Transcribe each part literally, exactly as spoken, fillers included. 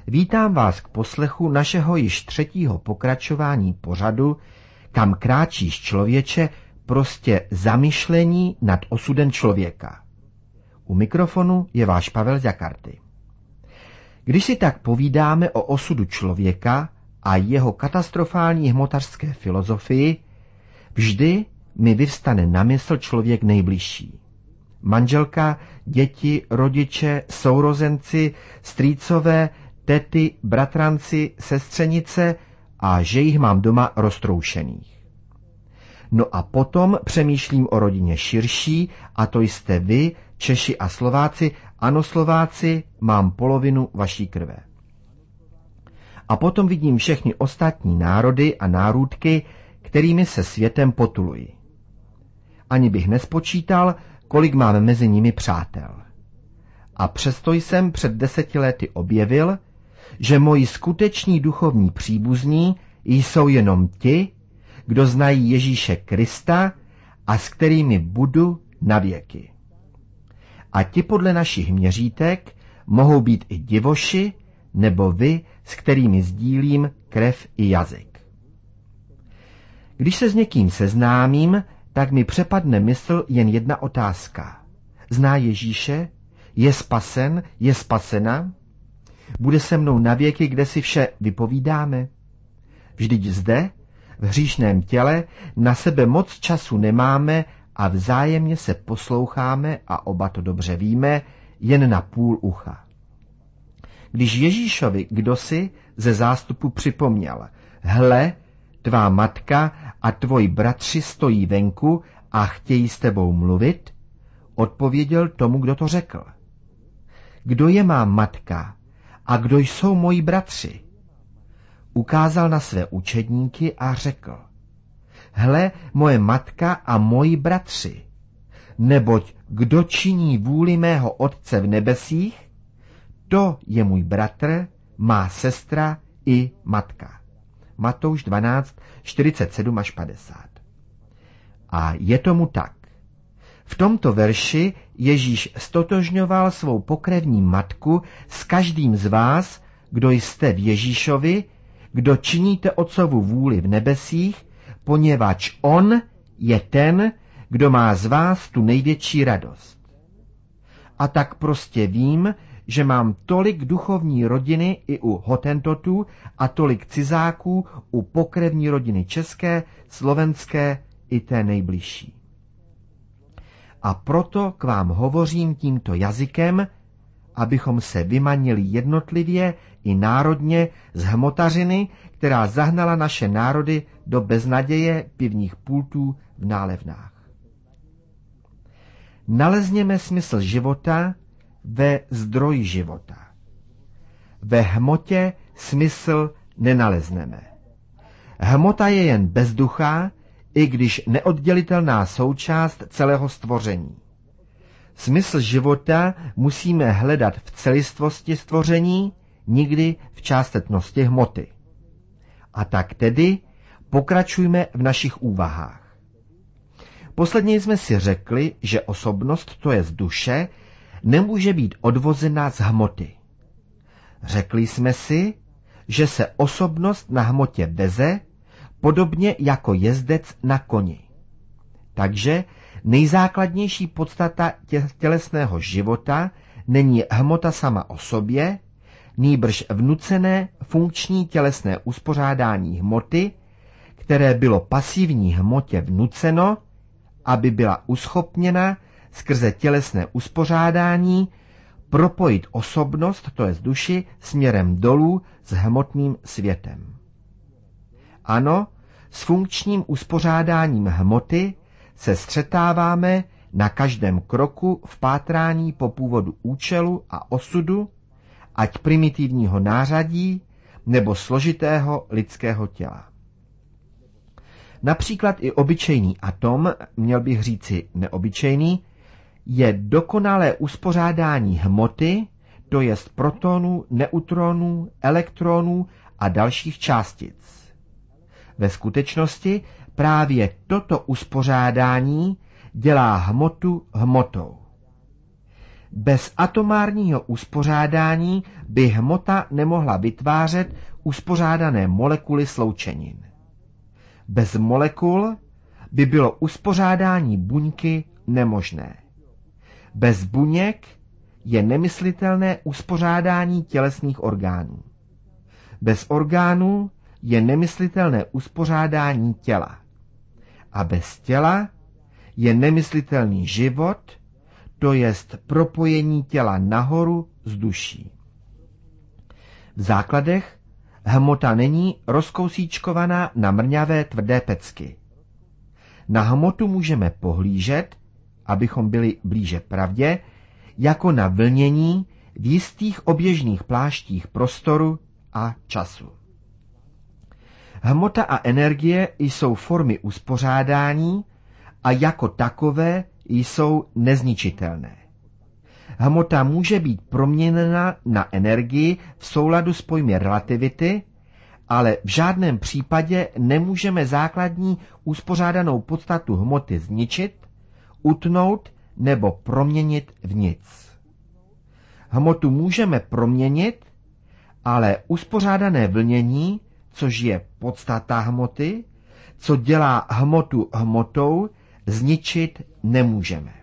Vítám vás k poslechu našeho již třetího pokračování pořadu Kam kráčíš, člověče, prostě zamyšlení nad osudem člověka. U mikrofonu je váš Pavel z Jakarty. Když si tak povídáme o osudu člověka a jeho katastrofální hmotařské filozofii, vždy mi vyvstane na mysl člověk nejbližší. Manželka, děti, rodiče, sourozenci, strýcové, tety, bratranci, sestřenice a že jich mám doma roztroušených. No a potom přemýšlím o rodině širší, a to jste vy, Češi a Slováci. Ano, Slováci, mám polovinu vaší krve. A potom vidím všechny ostatní národy a národky, kterými se světem potuluji. Ani bych nespočítal, kolik máme mezi nimi přátel. A přesto jsem před deseti lety objevil, že moji skuteční duchovní příbuzní jsou jenom ti, kdo znají Ježíše Krista a s kterými budu na věky. A ti podle našich měřítek mohou být i divoši, nebo vy, s kterými sdílím krev i jazyk. Když se s někým seznámím, tak mi přepadne mysl jen jedna otázka. Zná Ježíše? Je spasen? Je spasena? Bude se mnou na věky, kde si vše vypovídáme? Vždyť zde, v hříšném těle, na sebe moc času nemáme a vzájemně se posloucháme, a oba to dobře víme, jen na půl ucha. Když Ježíšovi kdosi ze zástupu připomněl: hle, tvá matka a tvoji bratři stojí venku a chtějí s tebou mluvit, odpověděl tomu, kdo to řekl: kdo je má matka a kdo jsou moji bratři? Ukázal na své učedníky a řekl: hle, moje matka a moji bratři, neboť kdo činí vůli mého Otce v nebesích, to je můj bratr, má sestra i matka. Matouš dvanáct, čtyřicet sedm až padesát. A je tomu tak. V tomto verši Ježíš stotožňoval svou pokrevní matku s každým z vás, kdo jste v Ježíšovi, kdo činíte Otcovu vůli v nebesích, poněvadž on je ten, kdo má z vás tu největší radost. A tak prostě vím, že mám tolik duchovní rodiny i u hotentotů a tolik cizáků u pokrevní rodiny české, slovenské i té nejbližší. A proto k vám hovořím tímto jazykem, abychom se vymanili jednotlivě i národně z hmotařiny, která zahnala naše národy do beznaděje pivních pultů v nálevnách. Nalezněme smysl života ve zdroji života. Ve hmotě smysl nenalezneme. Hmota je jen bezduchá, i když neoddělitelná součást celého stvoření. Smysl života musíme hledat v celistvosti stvoření, nikdy v částečnosti hmoty. A tak tedy pokračujme v našich úvahách. Posledně jsme si řekli, že osobnost, to jest duše, nemůže být odvozena z hmoty. Řekli jsme si, že se osobnost na hmotě veze, podobně jako jezdec na koni. Takže nejzákladnější podstata tělesného života není hmota sama o sobě, nýbrž vnucené funkční tělesné uspořádání hmoty, které bylo pasivní hmotě vnuceno, aby byla uschopněna skrze tělesné uspořádání propojit osobnost, to jest duši, směrem dolů s hmotným světem. Ano, s funkčním uspořádáním hmoty se střetáváme na každém kroku v pátrání po původu účelu a osudu, ať primitivního nářadí nebo složitého lidského těla. Například i obyčejný atom, měl bych říci neobyčejný, je dokonalé uspořádání hmoty, to jest protonů, neutronů, elektronů a dalších částic. Ve skutečnosti právě toto uspořádání dělá hmotu hmotou. Bez atomárního uspořádání by hmota nemohla vytvářet uspořádané molekuly sloučenin. Bez molekul by bylo uspořádání buňky nemožné. Bez buněk je nemyslitelné uspořádání tělesných orgánů. Bez orgánů je nemyslitelné uspořádání těla. A bez těla je nemyslitelný život, to jest propojení těla nahoru s duší. V základech hmota není rozkousíčkovaná na mrňavé tvrdé pecky. Na hmotu můžeme pohlížet, abychom byli blíže pravdě, jako na vlnění v jistých oběžných pláštích prostoru a času. Hmota a energie jsou formy uspořádání a jako takové jsou nezničitelné. Hmota může být proměněna na energii v souladu s pojmy relativity, ale v žádném případě nemůžeme základní uspořádanou podstatu hmoty zničit, utnout nebo proměnit v nic. Hmotu můžeme proměnit, ale uspořádané vlnění, což je podstata hmoty, co dělá hmotu hmotou, zničit nemůžeme.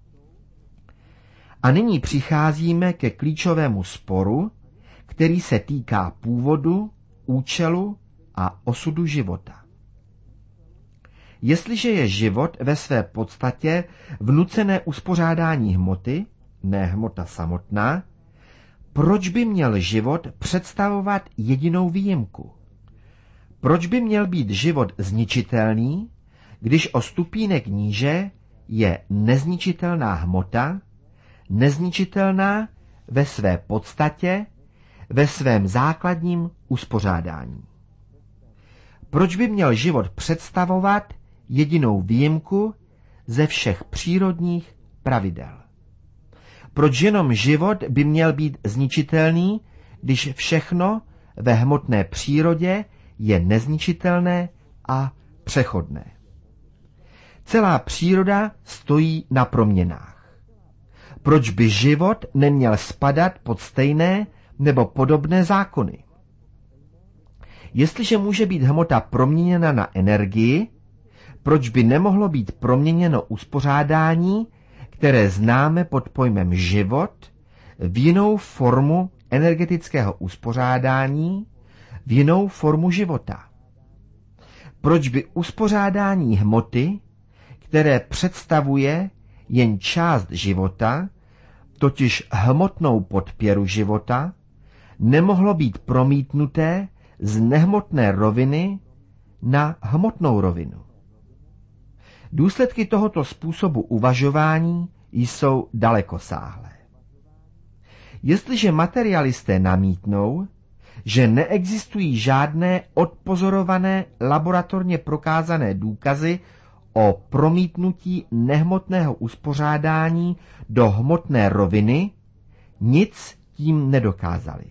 A nyní přicházíme ke klíčovému sporu, který se týká původu, účelu a osudu života. Jestliže je život ve své podstatě vnucené uspořádání hmoty, ne hmota samotná, proč by měl život představovat jedinou výjimku? Proč by měl být život zničitelný, když o stupínek níže je nezničitelná hmota, nezničitelná ve své podstatě, ve svém základním uspořádání? Proč by měl život představovat jedinou výjimku ze všech přírodních pravidel? Proč jenom život by měl být zničitelný, když všechno ve hmotné přírodě je nezničitelné a přechodné? Celá příroda stojí na proměnách. Proč by život neměl spadat pod stejné nebo podobné zákony? Jestliže může být hmota proměněna na energii, proč by nemohlo být proměněno uspořádání, které známe pod pojmem život, v jinou formu energetického uspořádání, v jinou formu života? Proč by uspořádání hmoty, které představuje jen část života, totiž hmotnou podpěru života, nemohlo být promítnuté z nehmotné roviny na hmotnou rovinu? Důsledky tohoto způsobu uvažování jsou dalekosáhlé. Jestliže materialisté namítnou, že neexistují žádné odpozorované laboratorně prokázané důkazy o promítnutí nehmotného uspořádání do hmotné roviny, nic tím nedokázali.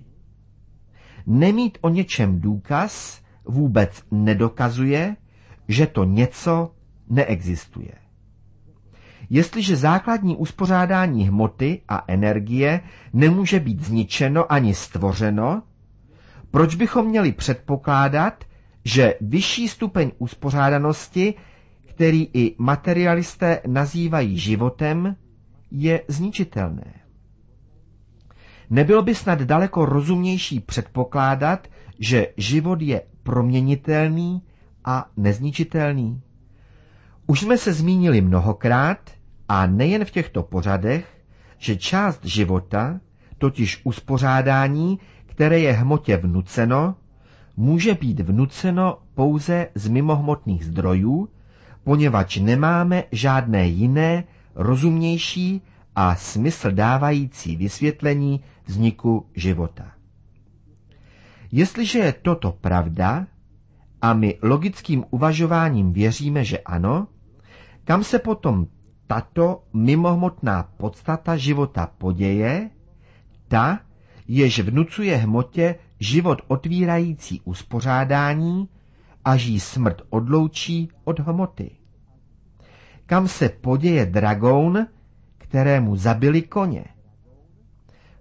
Nemít o něčem důkaz vůbec nedokazuje, že to něco neexistuje. Jestliže základní uspořádání hmoty a energie nemůže být zničeno ani stvořeno, proč bychom měli předpokládat, že vyšší stupeň uspořádanosti, který i materialisté nazývají životem, je zničitelné? Nebylo by snad daleko rozumnější předpokládat, že život je proměnitelný a nezničitelný? Už jsme se zmínili mnohokrát, a nejen v těchto pořadech, že část života, totiž uspořádání, které je hmotě vnuceno, může být vnuceno pouze z mimohmotných zdrojů, poněvadž nemáme žádné jiné, rozumnější a smysl dávající vysvětlení vzniku života. Jestliže je toto pravda, a my logickým uvažováním věříme, že ano, kam se potom tato mimohmotná podstata života poděje, ta, jež vnucuje hmotě život otvírající uspořádání, až jí smrt odloučí od hmoty? Kam se poděje dragoun, kterému zabili koně?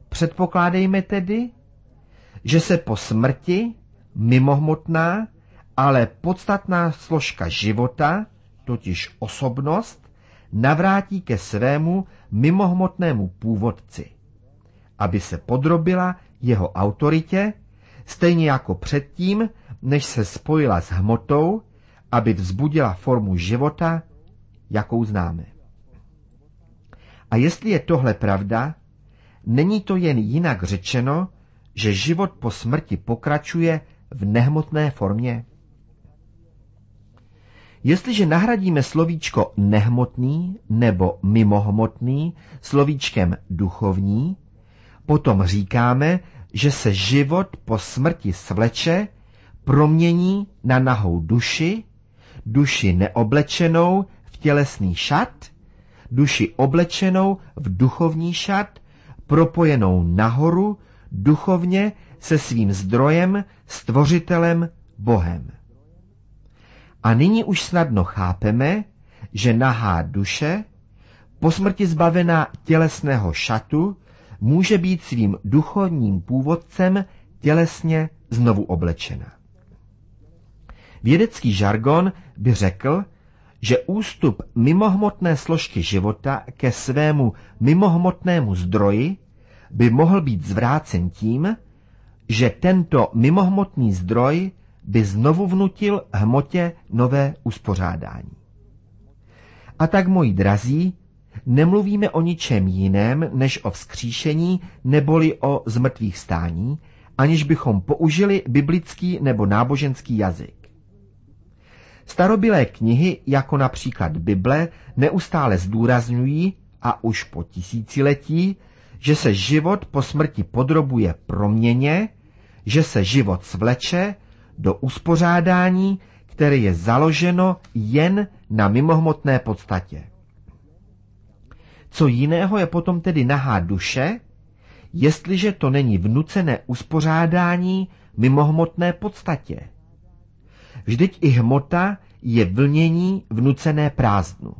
Předpokládejme tedy, že se po smrti mimohmotná, ale podstatná složka života, totiž osobnost, navrátí ke svému mimohmotnému původci, aby se podrobila jeho autoritě, stejně jako předtím, než se spojila s hmotou, aby vzbudila formu života, jakou známe. A jestli je tohle pravda, není to jen jinak řečeno, že život po smrti pokračuje v nehmotné formě? Jestliže nahradíme slovíčko nehmotný nebo mimohmotný slovíčkem duchovní, potom říkáme, že se život po smrti svleče, promění na nahou duši, duši neoblečenou v tělesný šat, duši oblečenou v duchovní šat, propojenou nahoru duchovně se svým zdrojem, stvořitelem, Bohem. A nyní už snadno chápeme, že nahá duše, po smrti zbavená tělesného šatu, může být svým duchovním původcem tělesně znovu oblečena. Vědecký žargon by řekl, že ústup mimohmotné složky života ke svému mimohmotnému zdroji by mohl být zvrácen tím, že tento mimohmotný zdroj by znovu vnutil hmotě nové uspořádání. A tak, moji drazí, nemluvíme o ničem jiném, než o vzkříšení neboli o zmrtvýchvstání, aniž bychom použili biblický nebo náboženský jazyk. Starobylé knihy, jako například Bible, neustále zdůrazňují, a už po tisíciletí, že se život po smrti podrobuje proměně, že se život svleče do uspořádání, které je založeno jen na mimohmotné podstatě. Co jiného je potom tedy nahá duše, jestliže to není vnucené uspořádání mimohmotné podstatě? Vždyť i hmota je vlnění vnucené prázdnu.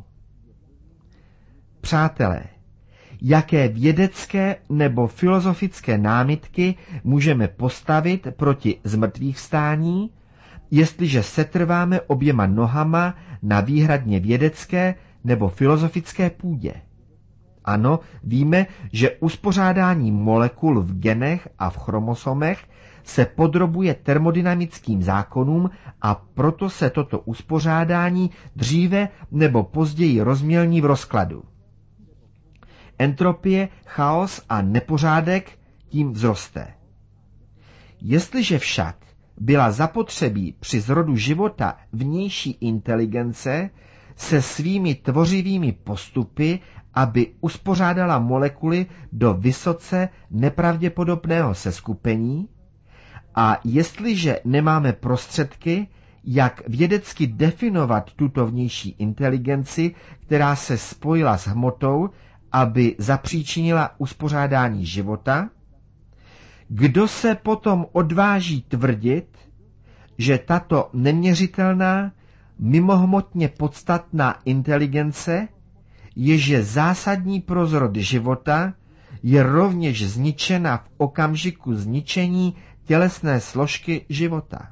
Přátelé, jaké vědecké nebo filozofické námitky můžeme postavit proti zmrtvýchvstání, jestliže setrváme oběma nohama na výhradně vědecké nebo filozofické půdě? Ano, víme, že uspořádání molekul v genech a v chromosomech se podrobuje termodynamickým zákonům a proto se toto uspořádání dříve nebo později rozmělní v rozkladu. Entropie, chaos a nepořádek tím vzroste. Jestliže však byla zapotřebí při zrodu života vnější inteligence se svými tvořivými postupy, aby uspořádala molekuly do vysoce nepravděpodobného seskupení, a jestliže nemáme prostředky, jak vědecky definovat tuto vnější inteligenci, která se spojila s hmotou, aby zapříčinila uspořádání života, kdo se potom odváží tvrdit, že tato neměřitelná, mimohmotně podstatná inteligence, jež je zásadní pro zrod života, je rovněž zničena v okamžiku zničení tělesné složky života?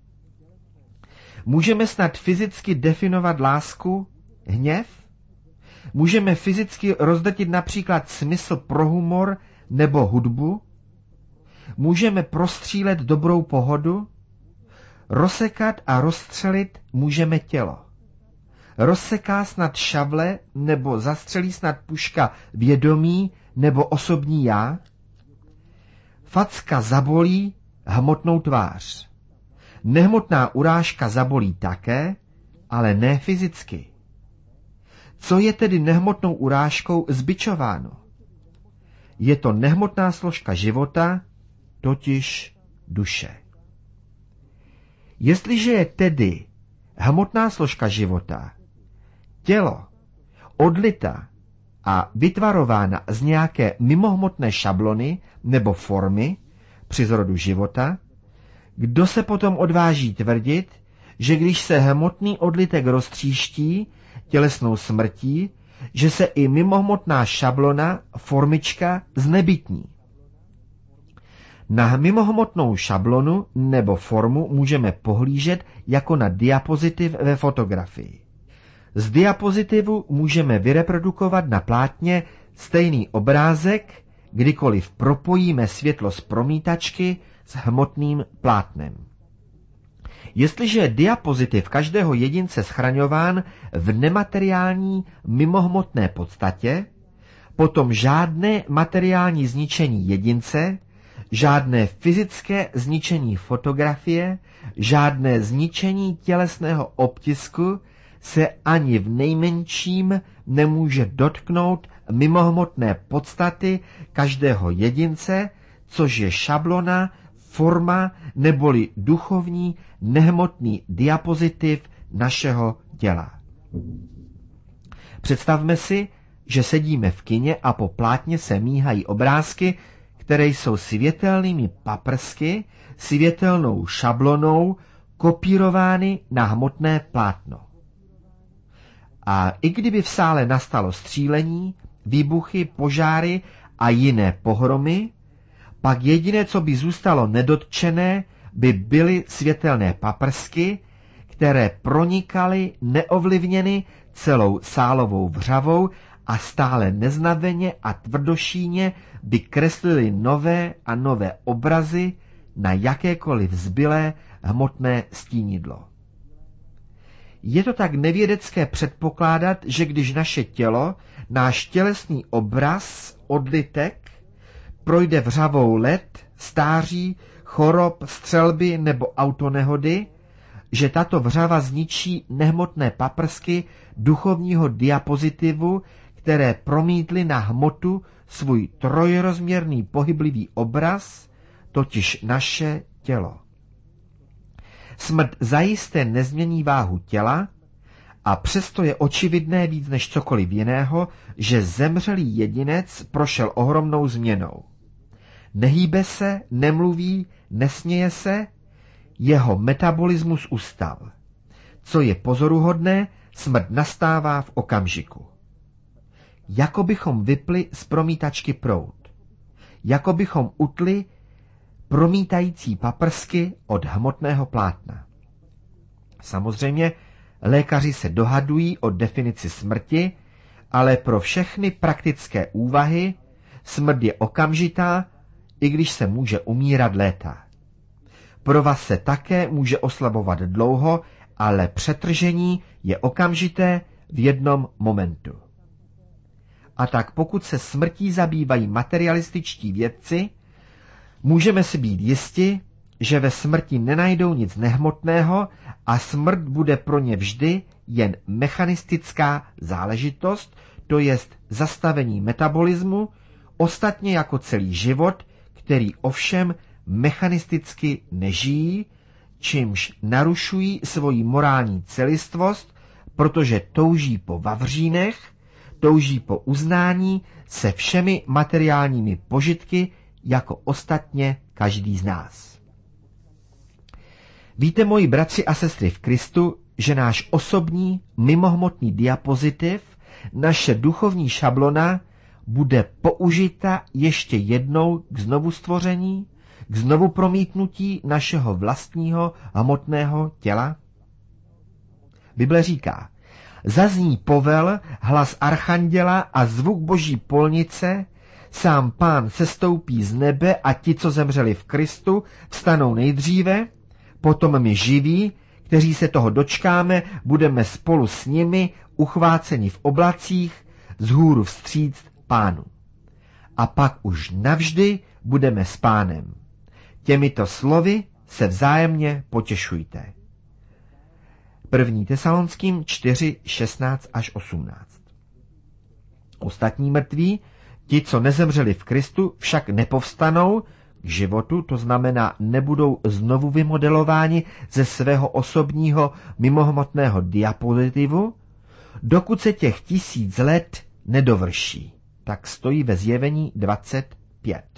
Můžeme snad fyzicky definovat lásku, hněv? Můžeme fyzicky rozdrtit například smysl pro humor nebo hudbu? Můžeme prostřílet dobrou pohodu? Rozsekat a rozstřelit můžeme tělo. Rozseká snad šavle nebo zastřelí snad puška vědomí nebo osobní já? Facka zabolí hmotnou tvář. Nehmotná urážka zabolí také, ale ne fyzicky. Co je tedy nehmotnou urážkou zbičováno? Je to nehmotná složka života, totiž duše. Jestliže je tedy hmotná složka života, tělo, odlita a vytvarována z nějaké mimohmotné šablony nebo formy při zrodu života, kdo se potom odváží tvrdit, že když se hmotný odlitek roztříští tělesnou smrtí, že se i mimohmotná šablona, formička, znebytní? Na mimohmotnou šablonu nebo formu můžeme pohlížet jako na diapozitiv ve fotografii. Z diapozitivu můžeme vyreprodukovat na plátně stejný obrázek, kdykoliv propojíme světlo z promítačky s hmotným plátnem. Jestliže je diapozitiv každého jedince schraňován v nemateriální mimohmotné podstatě, potom žádné materiální zničení jedince, žádné fyzické zničení fotografie, žádné zničení tělesného obtisku se ani v nejmenším nemůže dotknout mimohmotné podstaty každého jedince, což je šablona, forma neboli duchovní nehmotný diapozitiv našeho těla. Představme si, že sedíme v kině a po plátně se míhají obrázky, které jsou světelnými paprsky, světelnou šablonou kopírovány na hmotné plátno. A i kdyby v sále nastalo střílení, výbuchy, požáry a jiné pohromy, pak jediné, co by zůstalo nedotčené, by byly světelné paprsky, které pronikaly neovlivněny celou sálovou vřavou a stále neznaveně a tvrdošíně by kreslily nové a nové obrazy na jakékoliv zbylé hmotné stínidlo. Je to tak nevědecké předpokládat, že když naše tělo, náš tělesný obraz, odlitek, projde vřavou let, stáří, chorob, střelby nebo autonehody, že tato vřava zničí nehmotné paprsky duchovního diapozitivu, které promítly na hmotu svůj trojrozměrný pohyblivý obraz, totiž naše tělo. Smrt zajisté nezmění váhu těla a přesto je očividné víc než cokoliv jiného, že zemřelý jedinec prošel ohromnou změnou. Nehýbe se, nemluví, nesměje se, jeho metabolismus ustal. Co je pozoruhodné, smrt nastává v okamžiku. Jako bychom vypli z promítačky proud. Jako bychom utli promítající paprsky od hmotného plátna. Samozřejmě lékaři se dohadují o definici smrti, ale pro všechny praktické úvahy smrt je okamžitá, i když se může umírat léta. Pro vás se také může oslabovat dlouho, ale přetržení je okamžité v jednom momentu. A tak pokud se smrtí zabývají materialističtí vědci, můžeme si být jisti, že ve smrti nenajdou nic nehmotného a smrt bude pro ně vždy jen mechanistická záležitost, to jest zastavení metabolismu, ostatně jako celý život, který ovšem mechanisticky nežijí, čímž narušují svoji morální celistvost, protože touží po vavřínech, touží po uznání se všemi materiálními požitky, jako ostatně každý z nás. Víte, moji bratři a sestry v Kristu, že náš osobní mimohmotný diapozitiv, naše duchovní šablona, bude použita ještě jednou k znovustvoření, k znovu promítnutí našeho vlastního hmotného těla? Bible říká, zazní povel, hlas archanděla a zvuk boží polnice, sám Pán sestoupí z nebe a ti, co zemřeli v Kristu, vstanou nejdříve, potom my živí, kteří se toho dočkáme, budeme spolu s nimi uchváceni v oblacích vzhůru vstříc Pánu. A pak už navždy budeme s Pánem. Těmito slovy se vzájemně potěšujte. první Tesalonským čtyři, šestnáct až osmnáct. Ostatní mrtví, ti, co nezemřeli v Kristu, však nepovstanou k životu, to znamená nebudou znovu vymodelováni ze svého osobního mimohmotného diapozitivu, dokud se těch tisíc let nedovrší. Tak stojí ve Zjevení dvacet pět.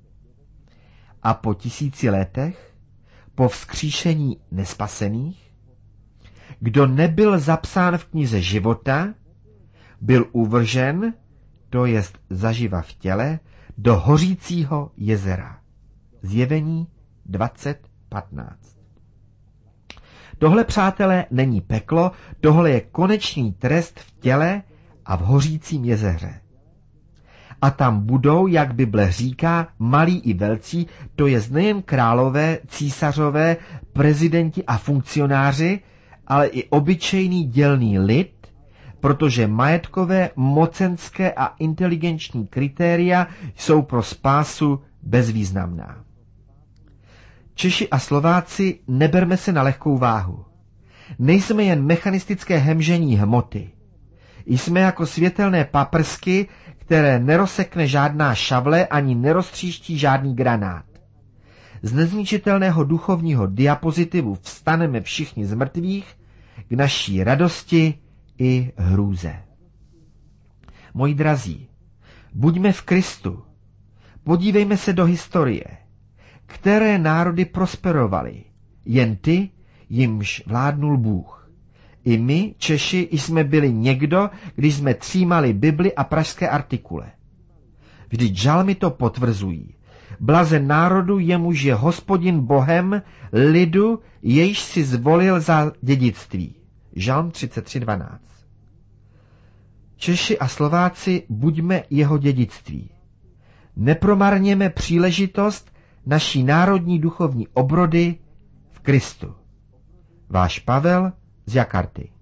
A po tisíci letech, po vzkříšení nespasených, kdo nebyl zapsán v knize života, byl uvržen, to jest zaživa v těle, do hořícího jezera. Zjevení dvacet patnáct. Tohle, přátelé, není peklo, tohle je konečný trest v těle a v hořícím jezeře. A tam budou, jak Bible říká, malí i velcí, to jest nejen králové, císařové, prezidenti a funkcionáři, ale i obyčejný dělný lid, protože majetkové, mocenské a inteligenční kritéria jsou pro spásu bezvýznamná. Češi a Slováci, neberme se na lehkou váhu. Nejsme jen mechanistické hemžení hmoty. Jsme jako světelné paprsky, které nerozsekne žádná šavle ani neroztříští žádný granát. Z nezničitelného duchovního diapozitivu vstaneme všichni z mrtvých k naší radosti i hrůze. Moji drazí, buďme v Kristu. Podívejme se do historie. Které národy prosperovaly? Jen ty, jimž vládnul Bůh. I my, Češi, jsme byli někdo, když jsme třímali Bibli a pražské artikule. Vždyť žalmy to potvrzují. Blazen národu, jemuž je Hospodin Bohem, lidu, jejž si zvolil za dědictví. Žalm třicet tři dvanáct. Češi a Slováci, buďme jeho dědictví. Nepromarněme příležitost naší národní duchovní obrody v Kristu. Váš Pavel z Jakarty.